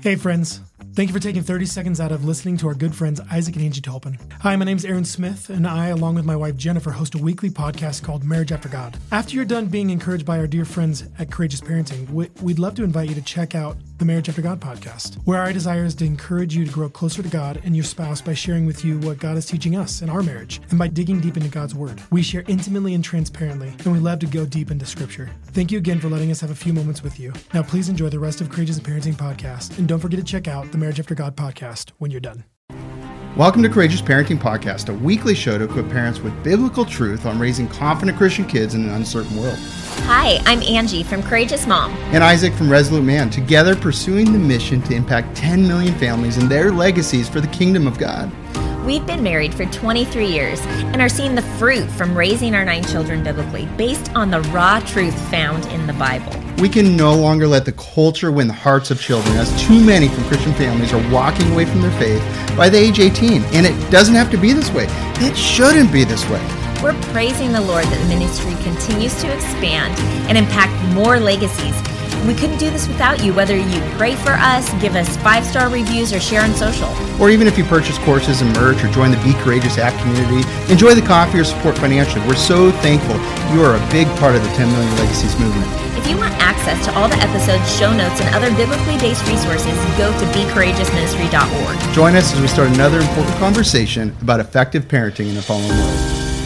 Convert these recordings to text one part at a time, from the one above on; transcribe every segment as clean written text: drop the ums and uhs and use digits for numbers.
Hey friends, thank you for taking 30 seconds out of listening to our good friends Isaac and Angie Tolpin. Hi, my name's Aaron Smith, and I, along with my wife Jennifer, host a weekly podcast called Marriage After God. After you're done being encouraged by our dear friends at Courageous Parenting, we'd love to invite you to check out the Marriage After God podcast, where our desire is to encourage you to grow closer to God and your spouse by sharing with you what God is teaching us in our marriage, and by digging deep into God's Word. We share intimately and transparently, and we love to go deep into Scripture. Thank you again for letting us have a few moments with you. Now please enjoy the rest of Courageous Parenting podcast, and don't forget to check out the Marriage After God podcast when you're done. Welcome to Courageous Parenting Podcast, a weekly show to equip parents with biblical truth on raising confident Christian kids in an uncertain world. Hi, I'm Angie from Courageous Mom. And Isaac from Resolute Man, together pursuing the mission to impact 10 million families and their legacies for the kingdom of God. We've been married for 23 years and are seeing the fruit from raising our 9 children biblically, based on the raw truth found in the Bible. We can no longer let the culture win the hearts of children, as too many from Christian families are walking away from their faith by the age 18. And it doesn't have to be this way. It shouldn't be this way. We're praising the Lord that the ministry continues to expand and impact more legacies. We couldn't do this without you, whether you pray for us, give us 5-star reviews, or share on social. Or even if you purchase courses and merch or join the Be Courageous app community, enjoy the coffee or support financially. We're so thankful you are a big part of the 10 Million Legacies movement. If you want access to all the episodes, show notes, and other biblically based resources, go to becourageousministry.org. Join us as we start another important conversation about effective parenting in a fallen world.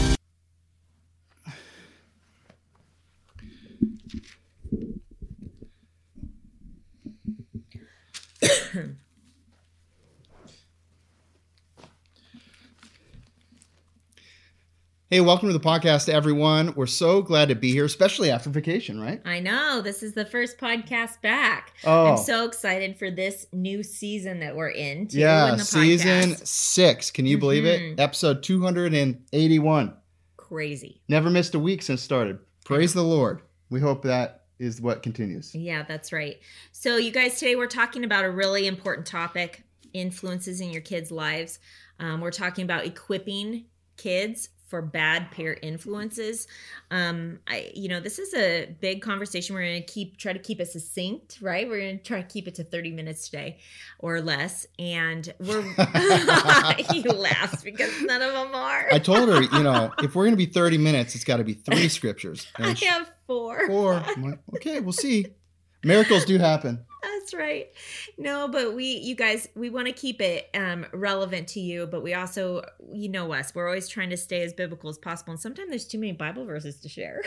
Hey, welcome to the podcast, everyone. We're so glad to be here, especially after vacation, right? I know. This is the first podcast back. Oh. I'm so excited for this new season that we're in. Yeah, season 6. Can you believe it? Episode 281. Crazy. Never missed a week since started. Praise the Lord. We hope that is what continues. Yeah, that's right. So you guys, today we're talking about a really important topic, influences in your kids' lives. We're talking about equipping kids for bad peer influences. This is a big conversation. We're going to try to keep it succinct, right? We're going to try to keep it to 30 minutes today or less. And we're, he laughs because none of them are. I told her, if we're going to be 30 minutes, it's got to be 3 scriptures. I have 4. 4. I'm like, okay, we'll see. Miracles do happen. That's right. No, but we want to keep it relevant to you, but we also, you know us, we're always trying to stay as biblical as possible. And sometimes there's too many Bible verses to share.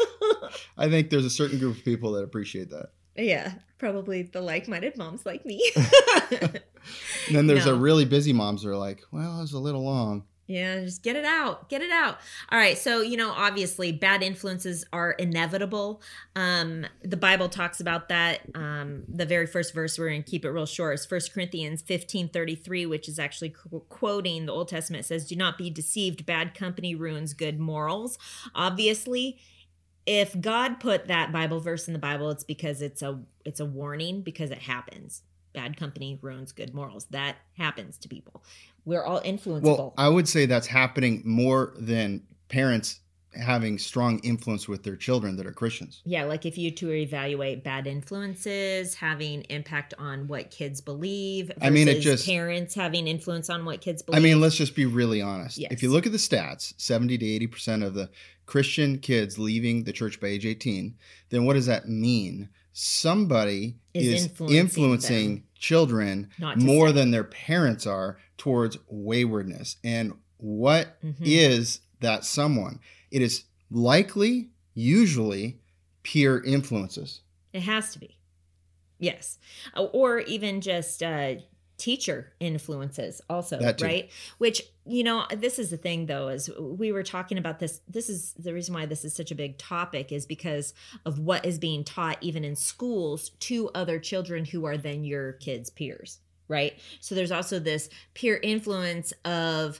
I think there's a certain group of people that appreciate that. Yeah, probably the like-minded moms like me. And then there's a really busy moms that are like, well, it was a little long. Yeah, just get it out. Get it out. All right. So, obviously bad influences are inevitable. The Bible talks about that. The very first verse, we're going to keep it real short, is 1 Corinthians 15:33, which is actually quoting the Old Testament. It says, "Do not be deceived. Bad company ruins good morals." Obviously, if God put that Bible verse in the Bible, it's because it's a warning, because it happens. Bad company ruins good morals. That happens to people. We're all influenceable. Well, I would say that's happening more than parents having strong influence with their children that are Christians. Yeah, like if you to evaluate bad influences having impact on what kids believe versus parents having influence on what kids believe. Let's just be really honest. Yes. If you look at the stats, 70 to 80% of the Christian kids leaving the church by age 18, then what does that mean? Somebody is influencing children more than their parents are towards waywardness. And what is that someone? It is likely, usually, peer influences. It has to be. Yes. Or even just teacher influences also, right? Which, this is the thing though, as we were talking about this is the reason why this is such a big topic, is because of what is being taught even in schools to other children who are then your kids' peers, right? So there's also this peer influence of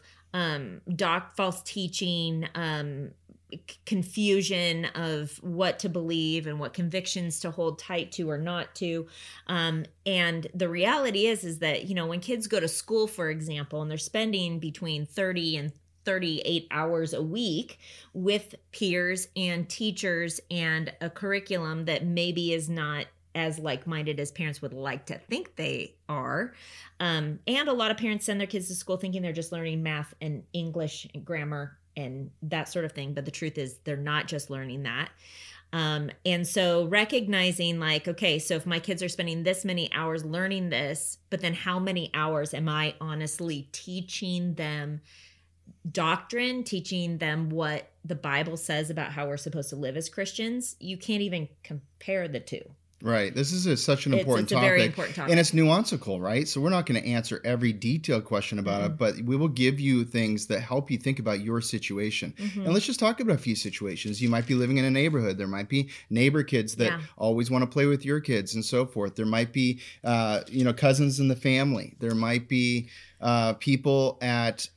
false teaching, confusion of what to believe and what convictions to hold tight to or not to. And the reality is that, when kids go to school, for example, and they're spending between 30 and 38 hours a week with peers and teachers and a curriculum that maybe is not as like-minded as parents would like to think they are. And a lot of parents send their kids to school thinking they're just learning math and English and grammar and that sort of thing. But the truth is they're not just learning that. And so recognizing like, okay, so if my kids are spending this many hours learning this, but then how many hours am I honestly teaching them doctrine, teaching them what the Bible says about how we're supposed to live as Christians? You can't even compare the two. Right. This is such an important topic. It's a very important topic. And it's nuancical, right? So we're not going to answer every detailed question about it, but we will give you things that help you think about your situation. And let's just talk about a few situations. You might be living in a neighborhood. There might be neighbor kids that always want to play with your kids and so forth. There might be, cousins in the family. There might be people at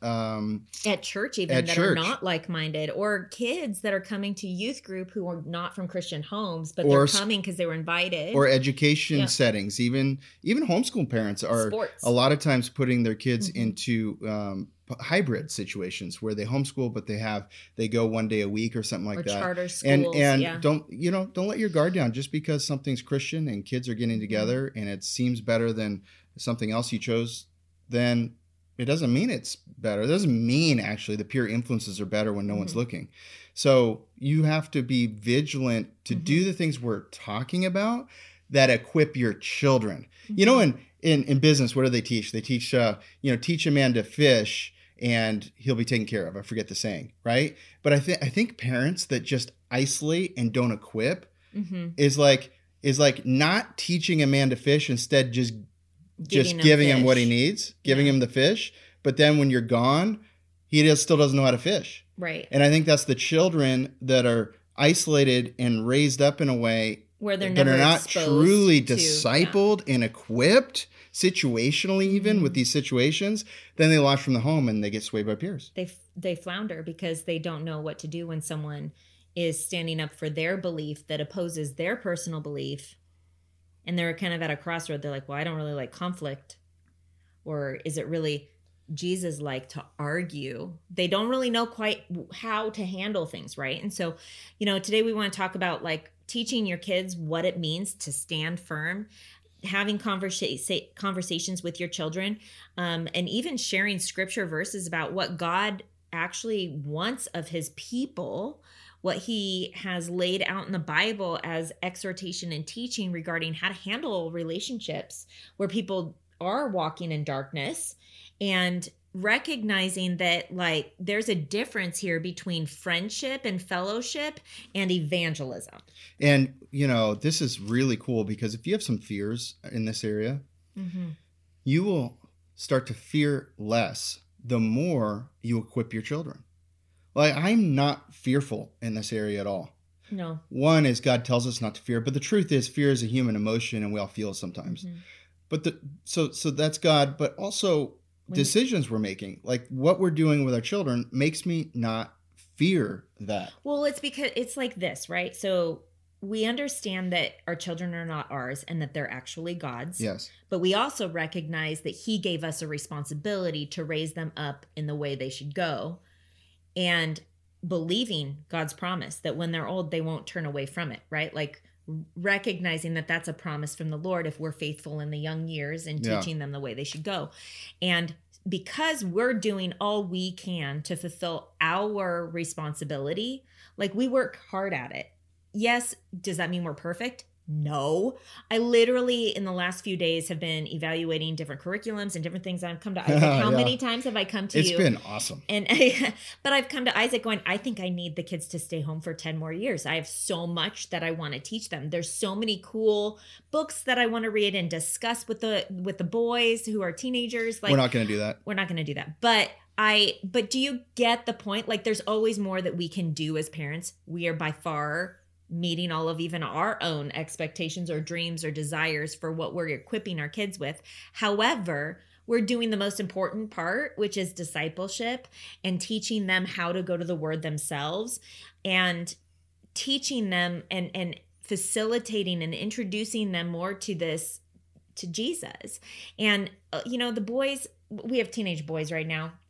church even that are not like-minded, or kids that are coming to youth group who are not from Christian homes, but they're coming because they were invited. Or education settings. Even homeschool parents are sports. A lot of times putting their kids into hybrid situations where they homeschool, but they go one day a week or something like that. Charter schools. And don't let your guard down just because something's Christian and kids are getting together and it seems better than something else you chose. Then it doesn't mean it's better. It doesn't mean actually the peer influences are better when no one's looking. So you have to be vigilant to do the things we're talking about that equip your children. You know, in business, what do they teach? They teach, teach a man to fish and he'll be taken care of. I forget the saying, right? But I think parents that just isolate and don't equip is like not teaching a man to fish, instead just giving him what he needs, giving him the fish. But then when you're gone, he still doesn't know how to fish. Right. And I think that's the children that are isolated and raised up in a way where they're not truly discipled and equipped situationally, even with these situations. Then they launch from the home and they get swayed by peers. They flounder because they don't know what to do when someone is standing up for their belief that opposes their personal belief. And they're kind of at a crossroad. They're like, well, I don't really like conflict. Or is it really Jesus-like to argue? They don't really know quite how to handle things, right? And so, today we want to talk about like teaching your kids what it means to stand firm, having conversations with your children, and even sharing scripture verses about what God actually wants of his people, what he has laid out in the Bible as exhortation and teaching regarding how to handle relationships where people are walking in darkness, and recognizing that like there's a difference here between friendship and fellowship and evangelism. And, this is really cool because if you have some fears in this area, you will start to fear less the more you equip your children. Like, I'm not fearful in this area at all. No. One is God tells us not to fear, but the truth is fear is a human emotion and we all feel it sometimes. But so that's God, but also decisions we're making, like what we're doing with our children makes me not fear that. Well, it's because it's like this, right? So we understand that our children are not ours and that they're actually God's. Yes. But we also recognize that he gave us a responsibility to raise them up in the way they should go. And believing God's promise that when they're old, they won't turn away from it, right? Like recognizing that that's a promise from the Lord if we're faithful in the young years and teaching them the way they should go. And because we're doing all we can to fulfill our responsibility, like we work hard at it. Yes, does that mean we're perfect? No. I literally, in the last few days, have been evaluating different curriculums and different things. I've come to Isaac. How many times have I come to you? It's been awesome. But I've come to Isaac going, I think I need the kids to stay home for 10 more years. I have so much that I want to teach them. There's so many cool books that I want to read and discuss with the boys who are teenagers. Like, we're not going to do that. We're not going to do that. But do you get the point? Like, there's always more that we can do as parents. We are by far meeting all of even our own expectations or dreams or desires for what we're equipping our kids with. However, we're doing the most important part, which is discipleship and teaching them how to go to the word themselves and teaching them and facilitating and introducing them more to Jesus. And, the boys, we have teenage boys right now.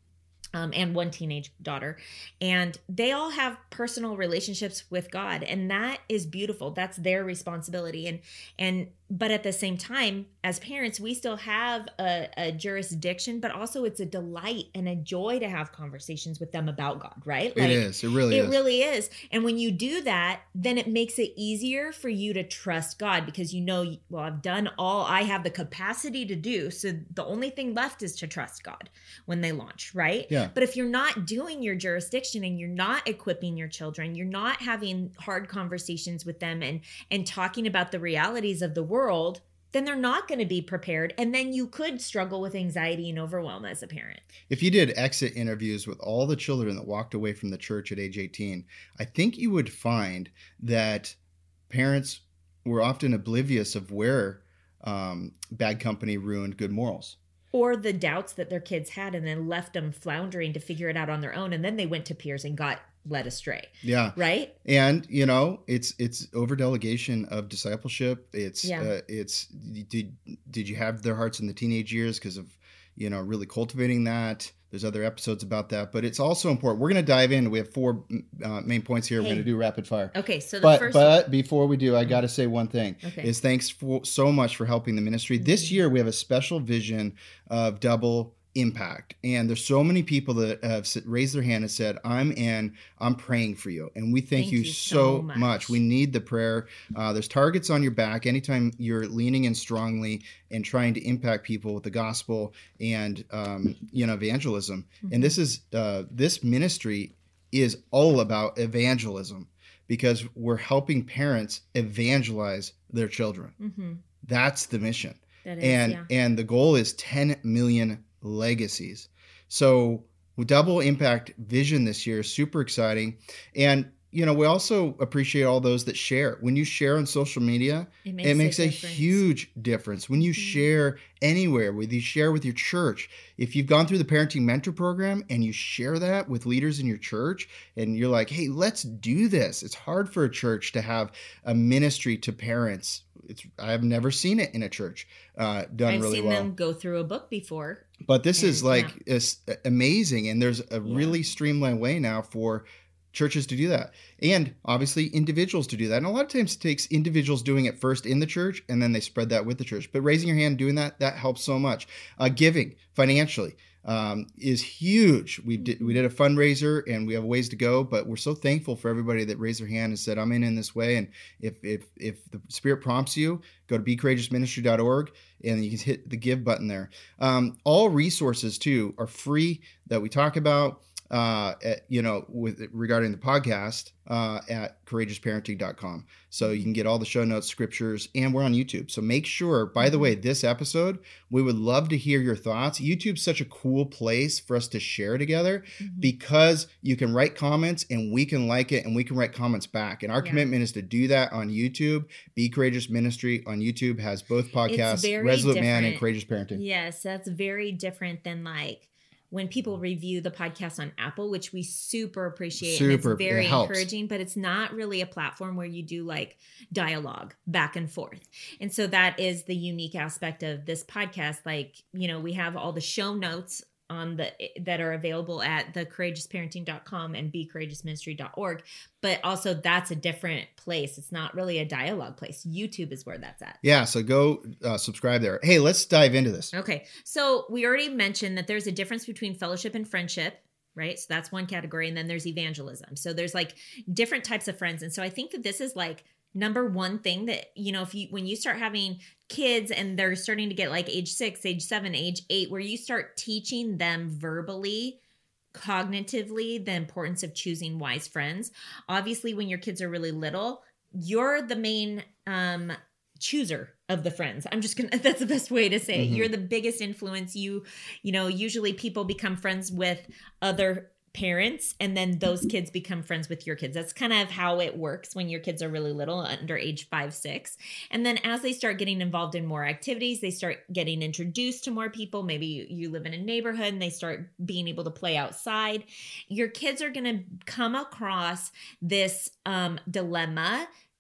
and one teenage daughter. And they all have personal relationships with God. And that is beautiful. That's their responsibility. But at the same time, as parents, we still have a jurisdiction, but also it's a delight and a joy to have conversations with them about God, right? It is. It really is. It really is. And when you do that, then it makes it easier for you to trust God because well, I've done all I have the capacity to do. So the only thing left is to trust God when they launch, right? Yeah. But if you're not doing your jurisdiction and you're not equipping your children, you're not having hard conversations with them and talking about the realities of the world, then they're not going to be prepared. And then you could struggle with anxiety and overwhelm as a parent. If you did exit interviews with all the children that walked away from the church at age 18, I think you would find that parents were often oblivious of where bad company ruined good morals. Or the doubts that their kids had and then left them floundering to figure it out on their own. And then they went to peers and got led astray. Yeah. Right. And, it's over delegation of discipleship. It's did you have their hearts in the teenage years because of, really cultivating that? There's other episodes about that, but it's also important. We're going to dive in. We have 4 main points here. We're going to do rapid fire. Okay. So but before we do, I got to say one thing is thanks so much for helping the ministry. Mm-hmm. This year, we have a special vision of double impact. And there's so many people that have raised their hand and said, I'm praying for you. And we thank you so much. We need the prayer. There's targets on your back anytime you're leaning in strongly and trying to impact people with the gospel and, evangelism. Mm-hmm. And this ministry is all about evangelism because we're helping parents evangelize their children. Mm-hmm. That's the mission. That is, and the goal is 10 million legacies. So double impact vision this year is super exciting. And, we also appreciate all those that share. When you share on social media, it makes a huge difference. When you share anywhere, whether you share with your church, if you've gone through the Parenting Mentor Program and you share that with leaders in your church and you're like, hey, let's do this. It's hard for a church to have a ministry to parents. I've never seen it in a church done really well. I've seen them go through a book before. But this is it's amazing. And there's a really streamlined way now for churches to do that. And obviously individuals to do that. And a lot of times it takes individuals doing it first in the church and then they spread that with the church. But raising your hand, doing that helps so much. Giving financially is huge. We did a fundraiser and we have ways to go, but we're so thankful for everybody that raised their hand and said, I'm in this way. And if the Spirit prompts you, go to becourageousministry.org and you can hit the give button there. All resources too are free that we talk about. Regarding the podcast at courageousparenting.com. So you can get all the show notes, scriptures, and we're on YouTube. So make sure, by the way, this episode, we would love to hear your thoughts. YouTube's such a cool place for us to share together because you can write comments and we can like it and we can write comments back. And our commitment is to do that on YouTube. Be Courageous Ministry on YouTube has both podcasts, Resolute Man and Courageous Parenting. Yes, that's very different than when people review the podcast on Apple, which we super appreciate. And it's very encouraging, but it's not really a platform where you do dialogue back and forth. And so that is the unique aspect of this podcast. We have all the show notes that are available at thecourageousparenting.com and becourageousministry.org. But also that's a different place. It's not really a dialogue place. YouTube is where that's at. Yeah. So go subscribe there. Hey, let's dive into this. Okay. So we already mentioned that there's a difference between fellowship and friendship, right? So that's one category. And then there's evangelism. So there's different types of friends. And so I think that this is number one thing that, when you start having kids and they're starting to get age 6, age 7, age 8, where you start teaching them verbally, cognitively, the importance of choosing wise friends. Obviously, when your kids are really little, you're the main chooser of the friends. That's the best way to say it. You're the biggest influence. Usually people become friends with other parents and then those kids become friends with your kids. That's kind of how it works when your kids are really little, under age 5, 6. And then as they start getting involved in more activities, they start getting introduced to more people. Maybe you live in a neighborhood and they start being able to play outside. Your kids are going to come across this dilemma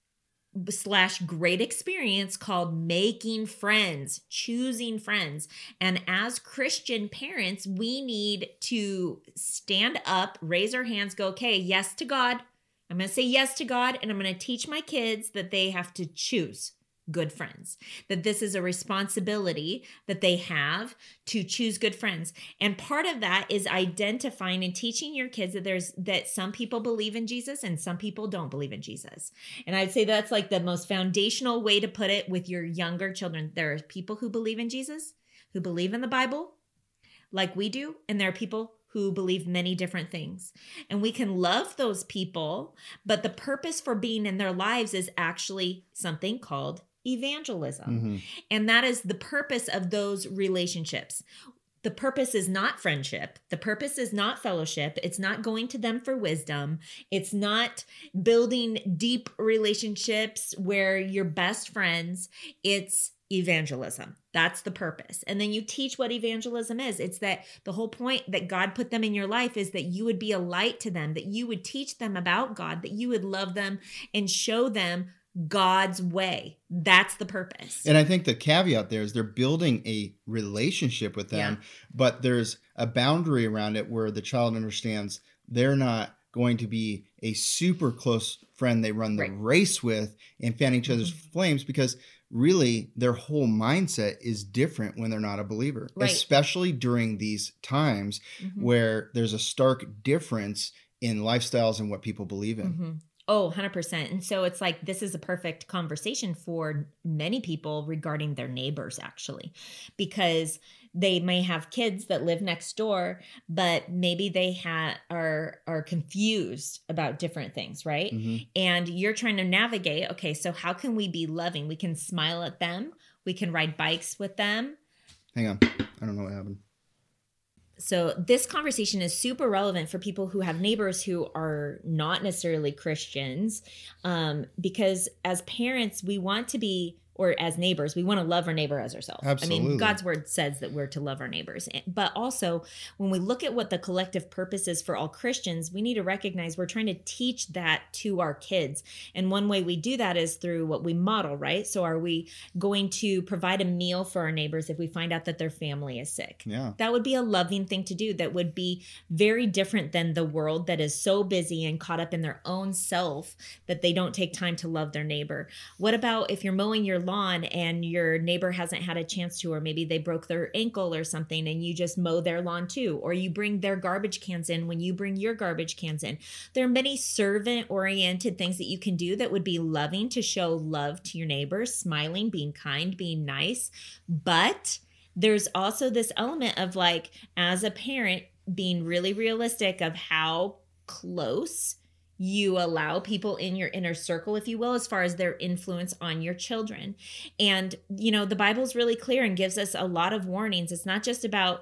/ great experience called making friends, choosing friends. And as Christian parents, we need to stand up, raise our hands, go, okay, yes to God. I'm going to say yes to God, and I'm going to teach my kids that they have to choose good friends, that this is a responsibility that they have to choose good friends. And part of that is identifying and teaching your kids that some people believe in Jesus and some people don't believe in Jesus. And I'd say that's like the most foundational way to put it with your younger children. There are people who believe in Jesus, who believe in the Bible like we do, and there are people who believe many different things. And we can love those people, but the purpose for being in their lives is actually something called evangelism. Mm-hmm. And that is the purpose of those relationships. The purpose is not friendship. The purpose is not fellowship. It's not going to them for wisdom. It's not building deep relationships where you're best friends. It's evangelism. That's the purpose. And then you teach what evangelism is. It's that the whole point that God put them in your life is that you would be a light to them, that you would teach them about God, that you would love them and show them God's way. That's the purpose. And I think the caveat there is they're building a relationship with them, but there's a boundary around it where the child understands they're not going to be a super close friend they run the race with and fan each other's flames, because really their whole mindset is different when they're not a believer, especially during these times where there's a stark difference in lifestyles and what people believe in. Oh, 100%. And so it's like, this is a perfect conversation for many people regarding their neighbors, actually, because they may have kids that live next door, but maybe they are confused about different things, right? And you're trying to navigate, okay, so how can we be loving? We can smile at them. We can ride bikes with them. Hang on. I don't know what happened. So this conversation is super relevant for people who have neighbors who are not necessarily Christians, because as parents, we want to be, or as neighbors, we want to love our neighbor as ourselves. Absolutely. I mean, God's word says that we're to love our neighbors. But also, when we look at what the collective purpose is for all Christians, we need to recognize we're trying to teach that to our kids. And one way we do that is through what we model, right? So are we going to provide a meal for our neighbors if we find out that their family is sick? Yeah. That would be a loving thing to do. That would be very different than the world that is so busy and caught up in their own self that they don't take time to love their neighbor. What about if you're mowing your lawn and your neighbor hasn't had a chance to, or maybe they broke their ankle or something, and you just mow their lawn too, or you bring their garbage cans in when you bring your garbage cans in. There are many servant-oriented things that you can do that would be loving to show love to your neighbors, smiling, being kind, being nice. But there's also this element of, like, as a parent, being really realistic of how close you allow people in your inner circle, if you will, as far as their influence on your children. And, you know, the Bible's really clear and gives us a lot of warnings. It's not just about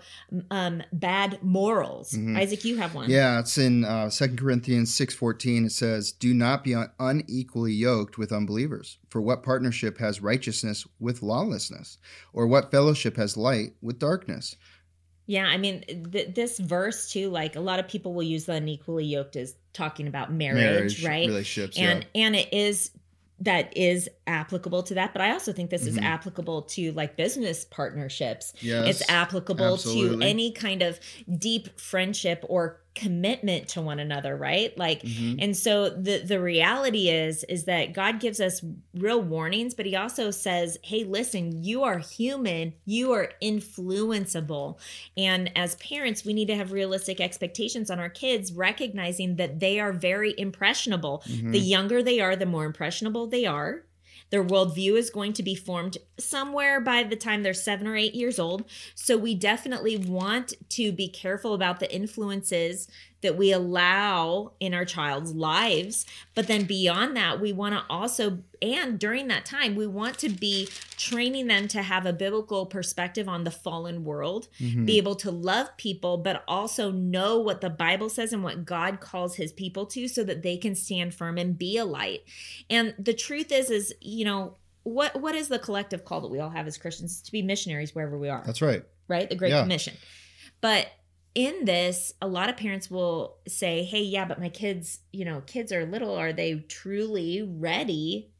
bad morals. Isaac, you have one. Yeah, it's in 2 Corinthians 6:14. It says, "Do not be unequally yoked with unbelievers. For what partnership has righteousness with lawlessness? Or what fellowship has light with darkness?" Yeah, I mean, this verse too, like, a lot of people will use the unequally yoked as talking about marriage, right? Relationships, and it is, that is applicable to that. But I also think this is applicable to, like, business partnerships. Yes, it's applicable absolutely. to any kind of deep friendship or commitment to one another, right? Like, and so the reality is that God gives us real warnings, but he also says, hey, listen, you are human, you are influenceable. And as parents, we need to have realistic expectations on our kids, recognizing that they are very impressionable. The younger they are, the more impressionable they are. Their worldview is going to be formed somewhere by the time they're 7 or 8 years old. So we definitely want to be careful about the influences that we allow in our child's lives. But then beyond that, we want to also, and during that time, we want to be training them to have a biblical perspective on the fallen world, be able to love people, but also know what the Bible says and what God calls his people to, so that they can stand firm and be a light. And the truth is, you know, what is the collective call that we all have as Christians? To be missionaries wherever we are. That's right. Right? The Great Commission. But in this, a lot of parents will say, hey, yeah, but my kids, you know, kids are little. Are they truly ready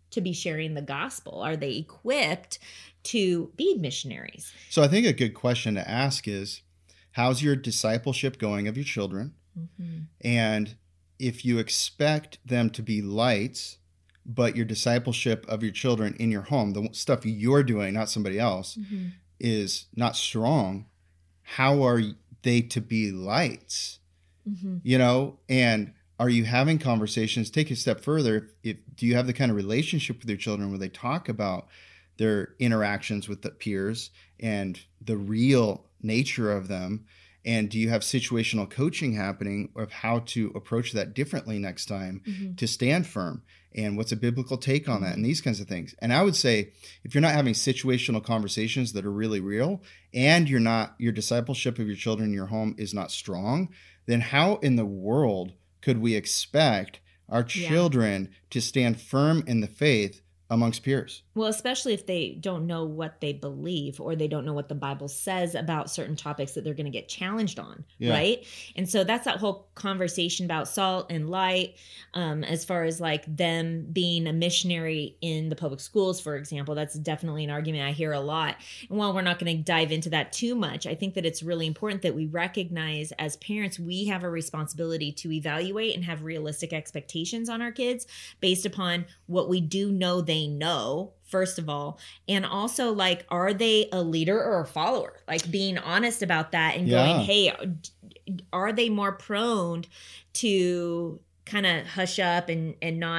to be sharing the gospel? Are they equipped to be missionaries? So I think a good question to ask is, how's your discipleship going of your children? Mm-hmm. And if you expect them to be lights, but your discipleship of your children in your home, the stuff you're doing, not somebody else, mm-hmm. is not strong, how are they to be lights? Mm-hmm. You know, and are you having conversations? Take a step further. Do you have the kind of relationship with your children where they talk about their interactions with the peers and the real nature of them? And do you have situational coaching happening of how to approach that differently next time mm-hmm. to stand firm? And what's a biblical take on that and these kinds of things? And I would say, if you're not having situational conversations that are really real, and your discipleship of your children in your home is not strong, then how in the world could we expect our children to stand firm in the faith amongst peers? Well, especially if they don't know what they believe, or they don't know what the Bible says about certain topics that they're going to get challenged on, right? And so that's that whole conversation about salt and light, as far as like them being a missionary in the public schools, for example. That's definitely an argument I hear a lot. And while we're not going to dive into that too much, I think that it's really important that we recognize as parents, we have a responsibility to evaluate and have realistic expectations on our kids based upon what we do know they know, first of all, and also like, are they a leader or a follower? Like being honest about that and going, hey, are they more prone to kind of hush up and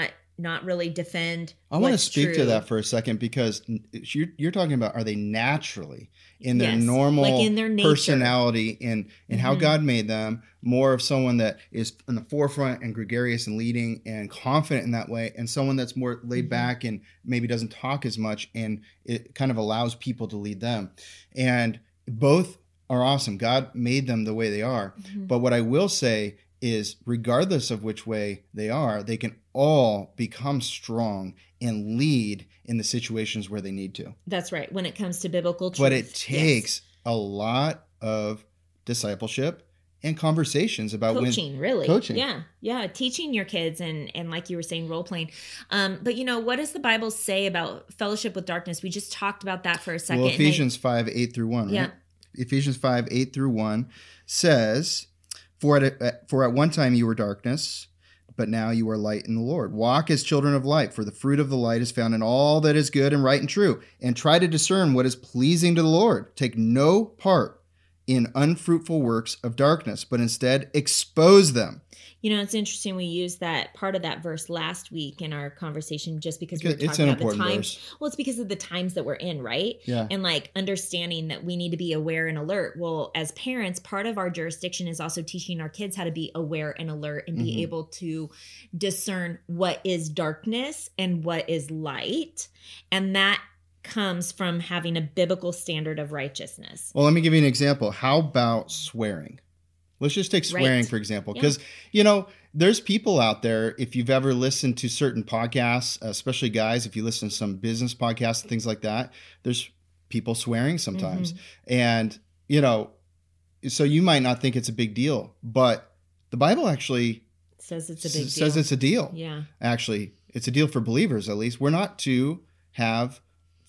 not really defend? I want to speak to that for a second, because you're talking about, are they naturally in their normal, like in their personality and mm-hmm. how God made them, more of someone that is in the forefront and gregarious and leading and confident in that way, and someone that's more laid mm-hmm. back and maybe doesn't talk as much, and it kind of allows people to lead them. And both are awesome. God made them the way they are. Mm-hmm. But what I will say is, regardless of which way they are, they can all become strong and lead in the situations where they need to. That's right. When it comes to biblical truth. But it takes a lot of discipleship and conversations about coaching. Yeah. Teaching your kids and like you were saying, role playing. But you know, what does the Bible say about fellowship with darkness? We just talked about that for a second. Well, Ephesians 5:8-1, right? Yeah. Ephesians 5:8-1 says, For at one time you were darkness, but now you are light in the Lord. Walk as children of light, for the fruit of the light is found in all that is good and right and true. And try to discern what is pleasing to the Lord. Take no part in unfruitful works of darkness, but instead expose them. You know, it's interesting. We used that part of that verse last week in our conversation just because we were talking about the times. Verse. Well, it's because of the times that we're in, right? Yeah. And like understanding that we need to be aware and alert. Well, as parents, part of our jurisdiction is also teaching our kids how to be aware and alert and be able to discern what is darkness and what is light. And that comes from having a biblical standard of righteousness. Well, let me give you an example. How about swearing? Let's just take swearing, for example, because, you know, there's people out there, if you've ever listened to certain podcasts, especially guys, if you listen to some business podcasts and things like that, there's people swearing sometimes. Mm-hmm. And, you know, so you might not think it's a big deal, but the Bible actually says it's a big deal. Says it's a deal. Yeah. Actually, it's a deal for believers, at least. We're not to have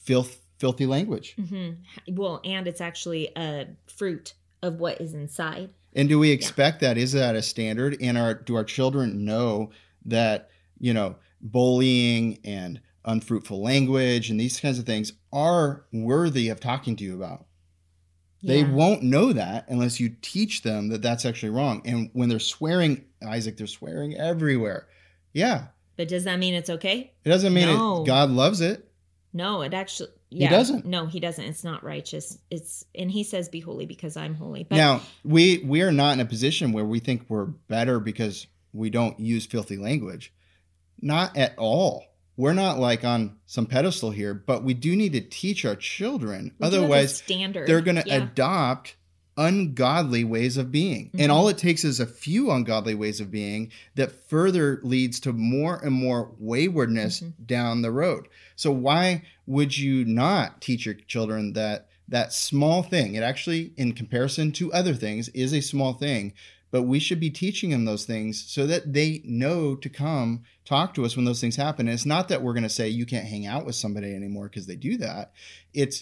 filthy language. Mm-hmm. Well, and it's actually a fruit of what is inside. And do we expect that? Is that a standard? And do our children know that, you know, bullying and unfruitful language and these kinds of things are worthy of talking to you about? Yeah. They won't know that unless you teach them that that's actually wrong. And when they're swearing, Isaac, they're swearing everywhere. Yeah. But does that mean it's okay? It doesn't mean God loves it. No, it actually... Yeah. He doesn't. No, he doesn't. It's not righteous. And he says, be holy because I'm holy. But now, we are not in a position where we think we're better because we don't use filthy language. Not at all. We're not like on some pedestal here, but we do need to teach our children. Otherwise, they're going to adopt ungodly ways of being. Mm-hmm. And all it takes is a few ungodly ways of being that further leads to more and more waywardness down the road. So why would you not teach your children that small thing, it actually, in comparison to other things, is a small thing, but we should be teaching them those things so that they know to come talk to us when those things happen. And it's not that we're going to say you can't hang out with somebody anymore because they do that. It's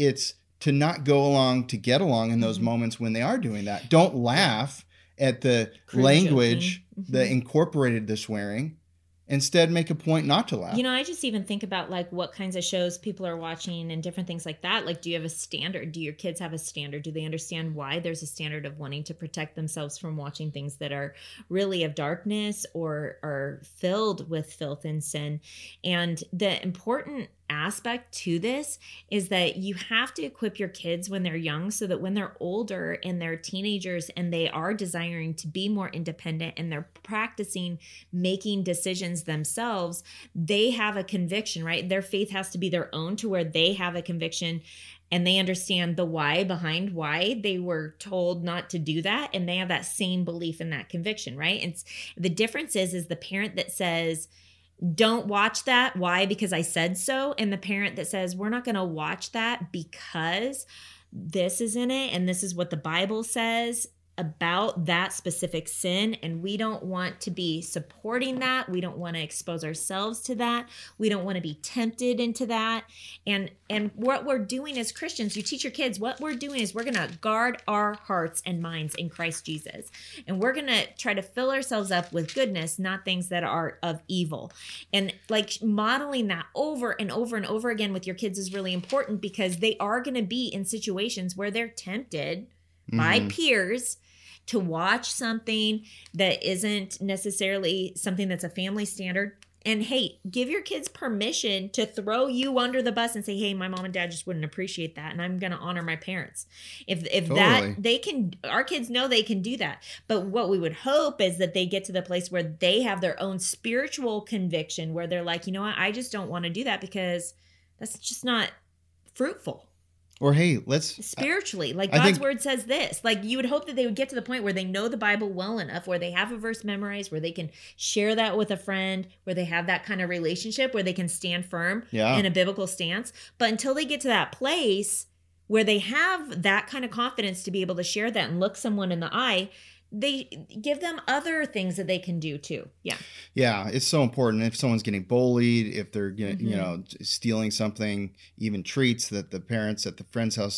to not go along to get along in those moments when they are doing that. Don't laugh at the language that incorporated the swearing. Instead, make a point not to laugh. You know, I just even think about like what kinds of shows people are watching and different things like that. Like, do you have a standard? Do your kids have a standard? Do they understand why there's a standard of wanting to protect themselves from watching things that are really of darkness or are filled with filth and sin? And the important aspect to this is that you have to equip your kids when they're young so that when they're older and they're teenagers and they are desiring to be more independent and they're practicing making decisions themselves, they have a conviction, right? Their faith has to be their own to where they have a conviction and they understand the why behind why they were told not to do that, and they have that same belief in that conviction, right? And the difference is the parent that says, don't watch that. Why? Because I said so. And the parent that says, we're not going to watch that because this is in it and this is what the Bible says about that specific sin, and we don't want to be supporting that. We don't want to expose ourselves to that. We don't want to be tempted into that. And what we're doing as Christians, you teach your kids, what we're doing is we're going to guard our hearts and minds in Christ Jesus. And we're going to try to fill ourselves up with goodness, not things that are of evil. And like modeling that over and over and over again with your kids is really important, because they are going to be in situations where they're tempted by peers to watch something that isn't necessarily something that's a family standard. And hey, give your kids permission to throw you under the bus and say, hey, my mom and dad just wouldn't appreciate that, and I'm going to honor my parents. If totally. That they can, our kids know they can do that. But what we would hope is that they get to the place where they have their own spiritual conviction, where they're like, you know what, I just don't want to do that because that's just not fruitful. Or, hey, let's... Spiritually. Like, God's word says this. Like, you would hope that they would get to the point where they know the Bible well enough, where they have a verse memorized, where they can share that with a friend, where they have that kind of relationship, where they can stand firm in a biblical stance. But until they get to that place where they have that kind of confidence to be able to share that and look someone in the eye, they give them other things that they can do too. Yeah, it's so important. If someone's getting bullied, if they're stealing something, even treats that the parents at the friend's house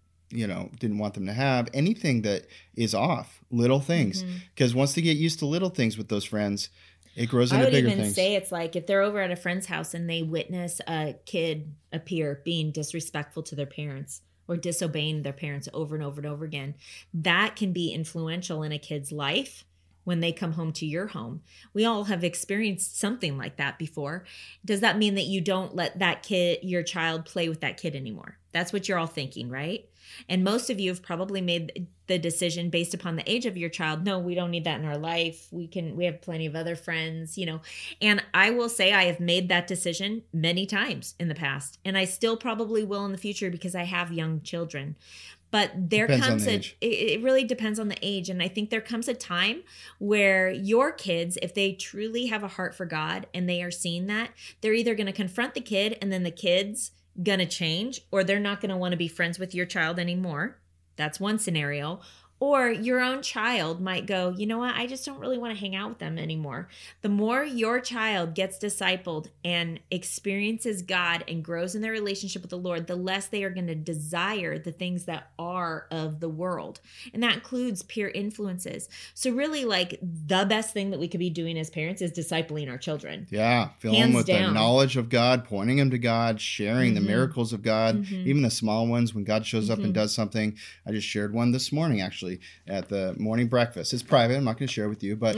didn't want them to have, anything that is off, little things, because once they get used to little things with those friends, it grows into bigger things. I would even say it's like if they're over at a friend's house and they witness a kid appear being disrespectful to their parents or disobeying their parents over and over and over again, that can be influential in a kid's life when they come home to your home. We all have experienced something like that before. Does that mean that you don't let that kid, your child, play with that kid anymore? That's what you're all thinking, right? And most of you have probably made the decision based upon the age of your child. No, we don't need that in our life. We have plenty of other friends, And I will say I have made that decision many times in the past, and I still probably will in the future because I have young children. But there comes it really depends on the age. And I think there comes a time where your kids, if they truly have a heart for God and they are seeing that, they're either going to confront the kid and then the kid's going to change, or they're not going to want to be friends with your child anymore. That's one scenario. Or your own child might go, you know what, I just don't really want to hang out with them anymore. The more your child gets discipled and experiences God and grows in their relationship with the Lord, the less they are going to desire the things that are of the world. And that includes peer influences. So really, like, the best thing that we could be doing as parents is discipling our children. Yeah, fill them with the knowledge of God, pointing them to God, sharing the miracles of God, even the small ones when God shows up and does something. I just shared one this morning, actually, at the morning breakfast. It's private. I'm not going to share with you, but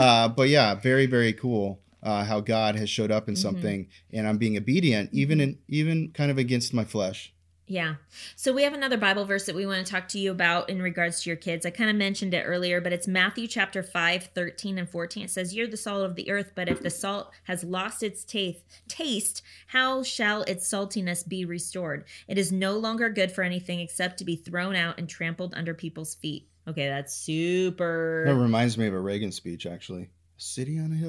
yeah, very, very cool how God has showed up in something, and I'm being obedient, even kind of against my flesh. Yeah. So we have another Bible verse that we want to talk to you about in regards to your kids. I kind of mentioned it earlier, but it's Matthew chapter 5, 13 and 14. It says, you're the salt of the earth, but if the salt has lost its taste, how shall its saltiness be restored? It is no longer good for anything except to be thrown out and trampled under people's feet. Okay, that's super. That reminds me of a Reagan speech, actually. A city on a hill.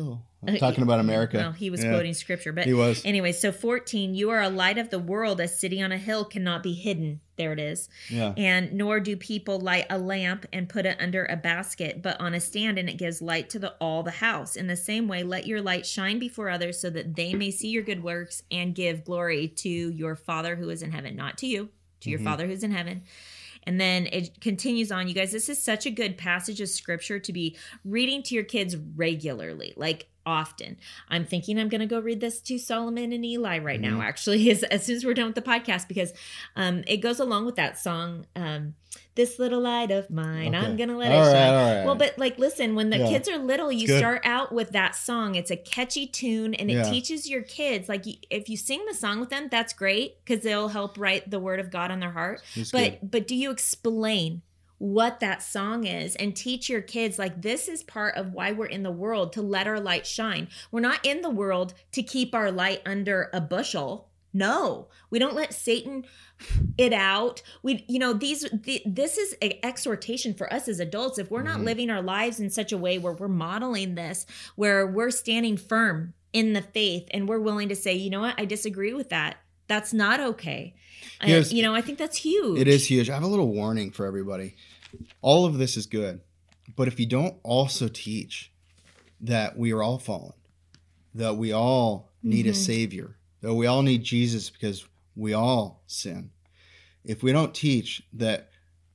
talking about America. Well, he was quoting scripture, but he was. Anyway, so 14, you are a light of the world. A city on a hill cannot be hidden. There it is. Yeah. And nor do people light a lamp and put it under a basket, but on a stand, and it gives light to all the house. In the same way, let your light shine before others so that they may see your good works and give glory to your Father who is in heaven. Not to you, to your Father who's in heaven. And then it continues on. You guys, this is such a good passage of scripture to be reading to your kids regularly, like often. I'm thinking I'm going to go read this to Solomon and Eli right now, actually, as soon as we're done with the podcast, because it goes along with that song, This Little Light of Mine, I'm going to let it shine. All right. Well, but like, listen, when the kids are little, you start out with that song. It's a catchy tune, and it teaches your kids, like, if you sing the song with them, that's great, because they'll help write the word of God on their heart. But do you explain what that song is and teach your kids, like, this is part of why we're in the world, to let our light shine. We're not in the world to keep our light under a bushel. No, we don't let Satan it out. This is an exhortation for us as adults. If we're not living our lives in such a way where we're modeling this, where we're standing firm in the faith and we're willing to say, you know what, I disagree with that. That's not okay. I think that's huge. It is huge. I have a little warning for everybody. All of this is good, but if you don't also teach that we are all fallen, that we all need a savior, that we all need Jesus because we all sin. If we don't teach that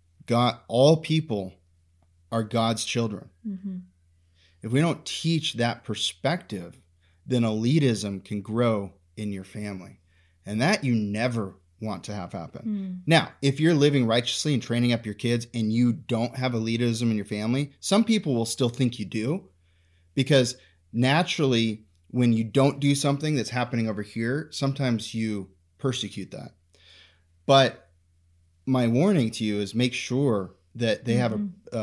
all people are God's children, if we don't teach that perspective, then elitism can grow in your family. And that you never want to have happen. Now, if you're living righteously and training up your kids and you don't have elitism in your family, some people will still think you do, because naturally, when you don't do something that's happening over here, sometimes you persecute that. But my warning to you is make sure that they have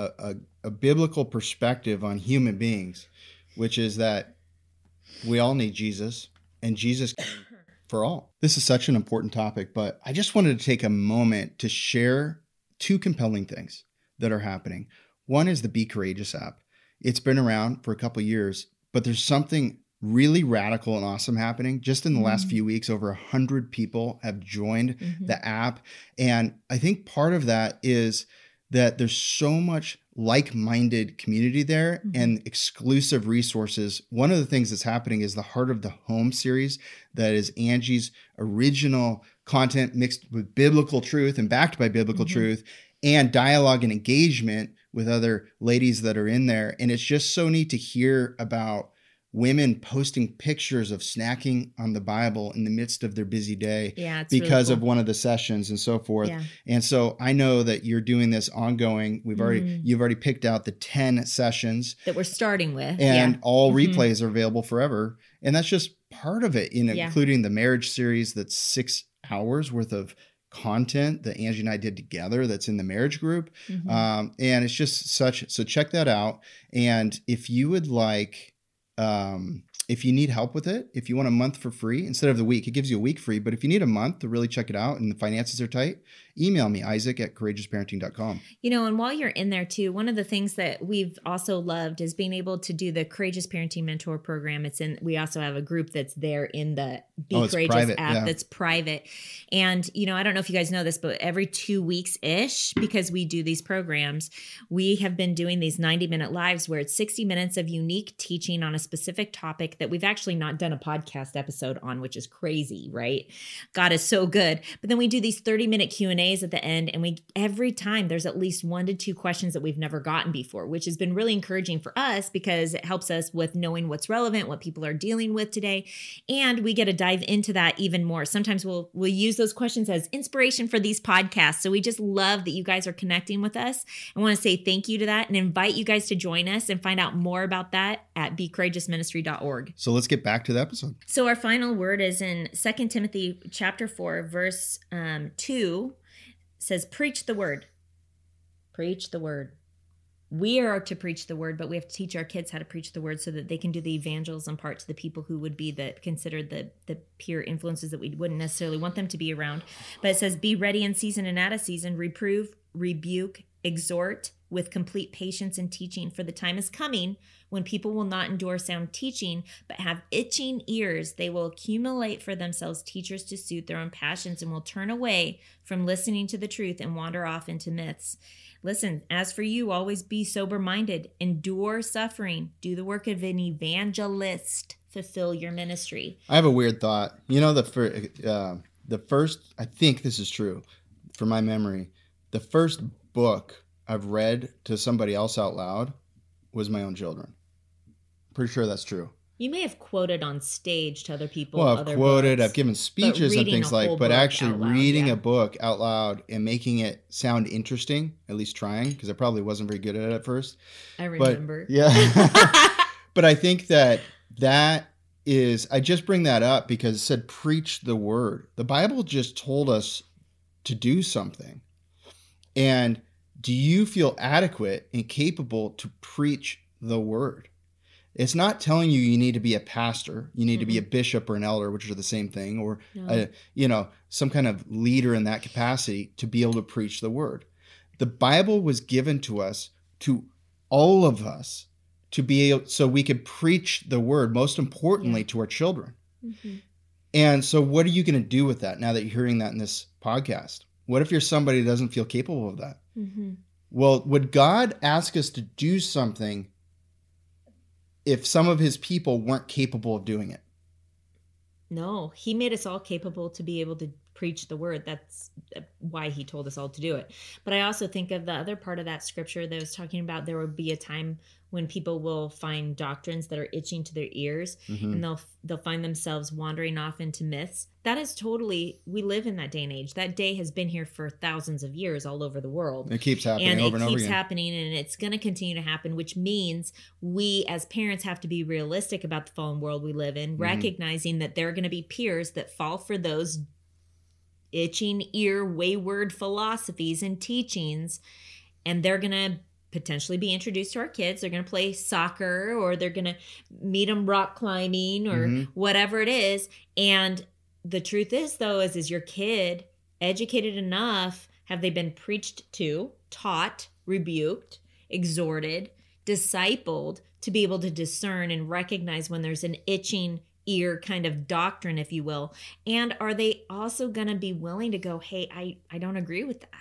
a biblical perspective on human beings, which is that we all need Jesus, and Jesus for all. This is such an important topic, but I just wanted to take a moment to share two compelling things that are happening. One is the Be Courageous app. It's been around for a couple of years, but there's something really radical and awesome happening. Just in the last few weeks, over 100 people have joined the app. And I think part of that is that there's so much like-minded community there and exclusive resources. One of the things that's happening is the Heart of the Home series, that is Angie's original content mixed with biblical truth and backed by biblical truth, and dialogue and engagement with other ladies that are in there. And it's just so neat to hear about women posting pictures of snacking on the Bible in the midst of their busy day because of one of the sessions and so forth. Yeah. And so I know that you're doing this ongoing. You've already picked out the 10 sessions that we're starting with, and all replays are available forever. And that's just part of it, including the marriage series that's 6 hours worth of content that Angie and I did together that's in the marriage group. And it's just so check that out. And if you would like, if you need help with it, if you want a month for free instead of the week, it gives you a week free. But if you need a month to really check it out and the finances are tight, email me, Isaac@courageousparenting.com. And while you're in there too, one of the things that we've also loved is being able to do the Courageous Parenting Mentor Program. We also have a group that's there in the Be Courageous app that's private. And, I don't know if you guys know this, but every 2 weeks-ish, because we do these programs, we have been doing these 90-minute lives where it's 60 minutes of unique teaching on a specific topic that we've actually not done a podcast episode on, which is crazy, right? God is so good. But then we do these 30-minute Q&As at the end, and every time there's at least 1 to 2 questions that we've never gotten before, which has been really encouraging for us because it helps us with knowing what's relevant, what people are dealing with today, and we get to dive into that even more. Sometimes we'll use those questions as inspiration for these podcasts. So we just love that you guys are connecting with us. I want to say thank you to that and invite you guys to join us and find out more about that at becourageousministry.org. So let's get back to the episode. So our final word is in 2 Timothy chapter 4, verse 2. Says, preach the word. Preach the word. We are to preach the word, but we have to teach our kids how to preach the word so that they can do the evangelism part to the people who would be considered the peer influences that we wouldn't necessarily want them to be around. But it says, be ready in season and out of season, reprove, rebuke, exhort with complete patience and teaching, for the time is coming when people will not endure sound teaching, but have itching ears. They will accumulate for themselves teachers to suit their own passions and will turn away from listening to the truth and wander off into myths. Listen, as for you, always be sober-minded, endure suffering, do the work of an evangelist, fulfill your ministry. I have a weird thought. You know, the first, I think this is true from my memory, the first book I've read to somebody else out loud was my own children. Pretty sure that's true. You may have quoted on stage to other people. Well, I've quoted, books, I've given speeches and things but actually reading a book out loud and making it sound interesting, at least trying, because I probably wasn't very good at it at first. I remember. But, yeah. But I think that is, I just bring that up because it said preach the word. The Bible just told us to do something. And do you feel adequate and capable to preach the word? It's not telling you need to be a pastor, you need to be a bishop or an elder, which are the same thing, or some kind of leader in that capacity to be able to preach the word. The Bible was given to us, to all of us, to be able, so we could preach the word, most importantly to our children. Mm-hmm. And so what are you going to do with that now that you're hearing that in this podcast? What if you're somebody who doesn't feel capable of that? Mm-hmm. Well, would God ask us to do something if some of his people weren't capable of doing it? No, he made us all capable to be able to preach the word. That's why he told us all to do it. But I also think of the other part of that scripture that was talking about there will be a time when people will find doctrines that are itching to their ears, and they'll find themselves wandering off into myths. That is totally, we live in that day and age. That day has been here for thousands of years all over the world. It keeps happening over and over again. And it keeps happening, and it's going to continue to happen, which means we as parents have to be realistic about the fallen world we live in, recognizing that there are going to be peers that fall for those itching ear, wayward philosophies and teachings, and they're going to potentially be introduced to our kids. They're going to play soccer, or they're going to meet them rock climbing, or whatever it is. And the truth is, though, is your kid educated enough? Have they been preached to, taught, rebuked, exhorted, discipled to be able to discern and recognize when there's an itching ear kind of doctrine, if you will? And are they also going to be willing to go, hey, I don't agree with that?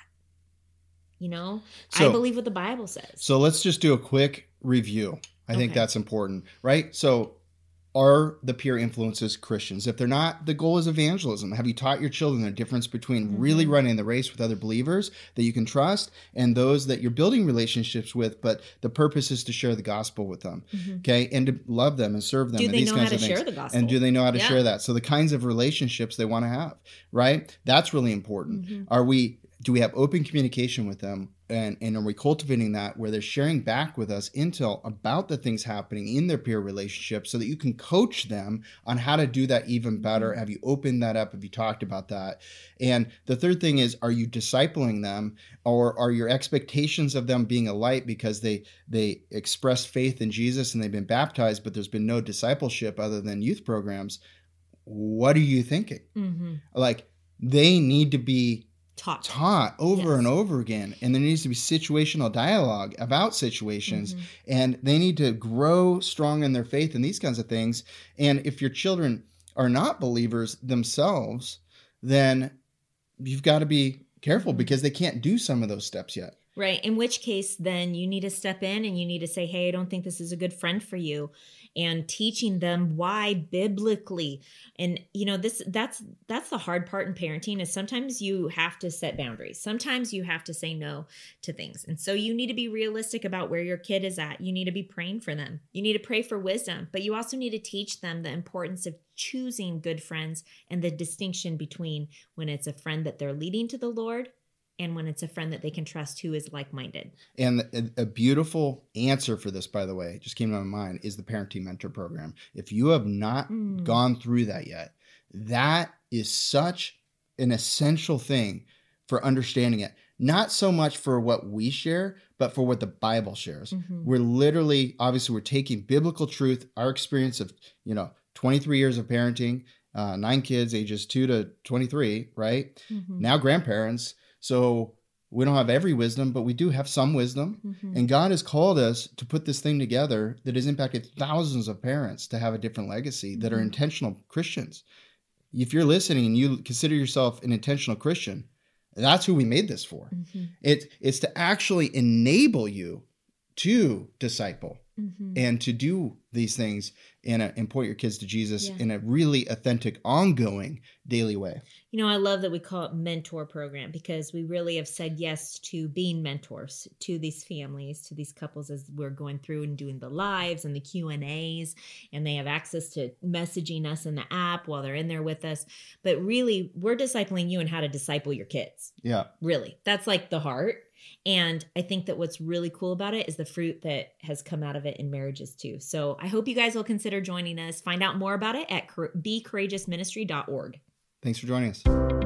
You know, so, I believe what the Bible says. So let's just do a quick review. I think that's important, right? So are the peer influences Christians? If they're not, the goal is evangelism. Have you taught your children the difference between really running the race with other believers that you can trust and those that you're building relationships with, but the purpose is to share the gospel with them, okay? And to love them and serve them. Do and they these know kinds how of to things. share the gospel? And do they know how to share that? So the kinds of relationships they want to have, right? That's really important. Do we have open communication with them? And are we cultivating that where they're sharing back with us intel about the things happening in their peer relationships so that you can coach them on how to do that even better? Have you opened that up? Have you talked about that? And the third thing is, are you discipling them, or are your expectations of them being a light because they expressed faith in Jesus and they've been baptized, but there's been no discipleship other than youth programs? What are you thinking? Like, they need to be taught over and over again, and there needs to be situational dialogue about situations, and they need to grow strong in their faith and these kinds of things. And if your children are not believers themselves, then you've got to be careful because they can't do some of those steps yet. Right. In which case, then you need to step in and you need to say, hey, I don't think this is a good friend for you. And teaching them why biblically. And, you know, that's the hard part in parenting is sometimes you have to set boundaries. Sometimes you have to say no to things. And so you need to be realistic about where your kid is at. You need to be praying for them. You need to pray for wisdom, but you also need to teach them the importance of choosing good friends and the distinction between when it's a friend that they're leading to the Lord and when it's a friend that they can trust who is like-minded. And a beautiful answer for this, by the way, just came to my mind, is the Parenting Mentor Program. If you have not gone through that yet, that is such an essential thing for understanding it. Not so much for what we share, but for what the Bible shares. We're literally, obviously, we're taking biblical truth, our experience of, 23 years of parenting, 9 kids, ages 2 to 23, right? Now grandparents. So We don't have every wisdom, but we do have some wisdom. Mm-hmm. And God has called us to put this thing together that has impacted thousands of parents to have a different legacy that are intentional Christians. If you're listening and you consider yourself an intentional Christian, that's who we made this for. Mm-hmm. It's to actually enable you to disciple and to do these things and point your kids to Jesus in a really authentic, ongoing, daily way. I love that we call it mentor program, because we really have said yes to being mentors to these families, to these couples, as we're going through and doing the lives and the Q&As, and they have access to messaging us in the app while they're in there with us. But really, we're discipling you in how to disciple your kids. Yeah. Really. That's like the heart. And I think that what's really cool about it is the fruit that has come out of it in marriages too. So I hope you guys will consider joining us. Find out more about it at becourageousministry.org. Thanks for joining us.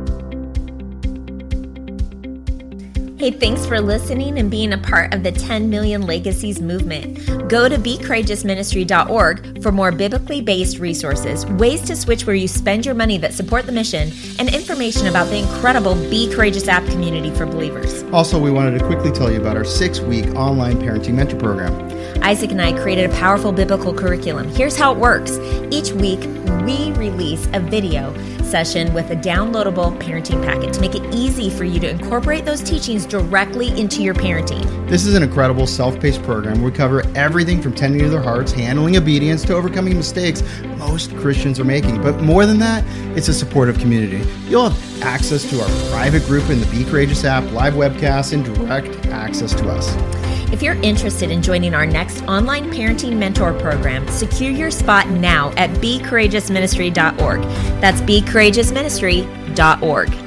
Hey, thanks for listening and being a part of the 10 Million Legacies movement. Go to becourageousministry.org for more biblically based resources, ways to switch where you spend your money that support the mission, and information about the incredible Be Courageous app community for believers. Also, we wanted to quickly tell you about our 6-week online parenting mentor program. Isaac and I created a powerful biblical curriculum. Here's how it works. Each week, we release a video session with a downloadable parenting packet to make it easy for you to incorporate those teachings directly into your parenting. This is an incredible self-paced program. We cover everything from tending to their hearts, handling obedience, to overcoming mistakes most Christians are making. But more than that, it's a supportive community. You'll have access to our private group in the Be Courageous app, live webcasts, and direct access to us. If you're interested in joining our next online parenting mentor program, secure your spot now at becourageousministry.org. That's becourageousministry.org.